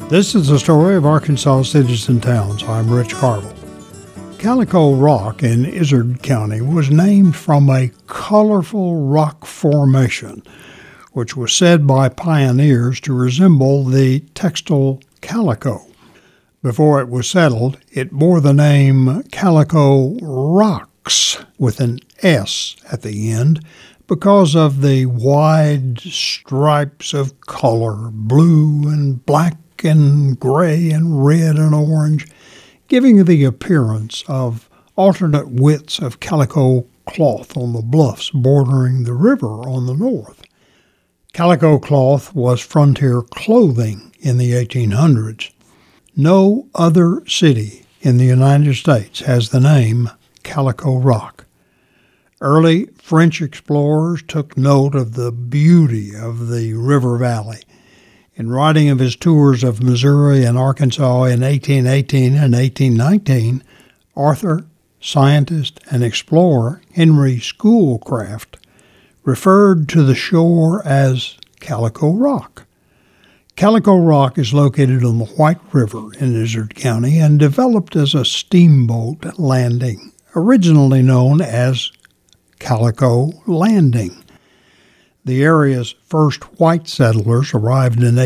This is the story of Arkansas cities and towns. I'm Rich Carville. Calico Rock in Izard County was named from a colorful rock formation, which was said by pioneers to resemble the textile calico. Before it was settled, it bore the name Calico Rocks with an S at the end because of the wide stripes of color, blue and black and gray and red and orange, giving the appearance of alternate widths of calico cloth on the bluffs bordering the river on the north. Calico cloth was frontier clothing in the 1800s. No other city in the United States has the name Calico Rock. Early French explorers took note of the beauty of the river valley. In writing of his tours of Missouri and Arkansas in 1818 and 1819, author, scientist, and explorer Henry Schoolcraft referred to the shore as Calico Rock. Calico Rock is located on the White River in Izard County and developed as a steamboat landing, originally known as Calico Landing. The area's first white settlers arrived in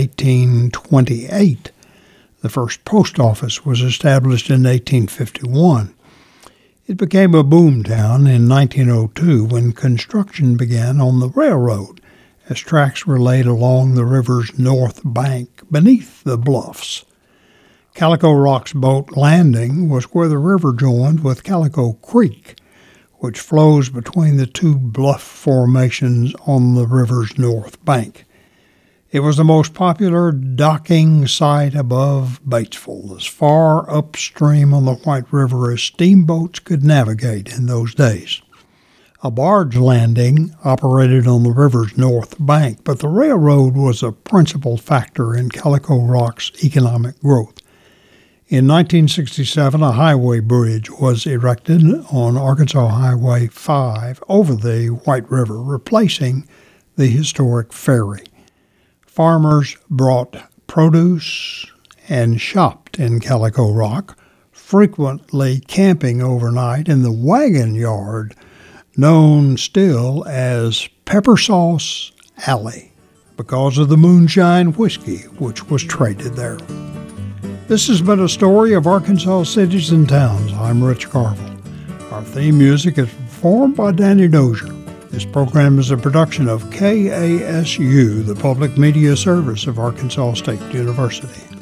1828. The first post office was established in 1851. It became a boom town in 1902 when construction began on the railroad, as tracks were laid along the river's north bank beneath the bluffs. Calico Rock's boat landing was where the river joined with Calico Creek, which flows between the two bluff formations on the river's north bank. It was the most popular docking site above Batesville, as far upstream on the White River as steamboats could navigate in those days. A barge landing operated on the river's north bank, but the railroad was a principal factor in Calico Rock's economic growth. In 1967, a highway bridge was erected on Arkansas Highway 5 over the White River, replacing the historic ferry. Farmers brought produce and shopped in Calico Rock, frequently camping overnight in the wagon yard, known still as Pepper Sauce Alley, because of the moonshine whiskey which was traded there. This has been a story of Arkansas cities and towns. I'm Rich Carville. Our theme music is performed by Danny Dozier. This program is a production of KASU, the public media service of Arkansas State University.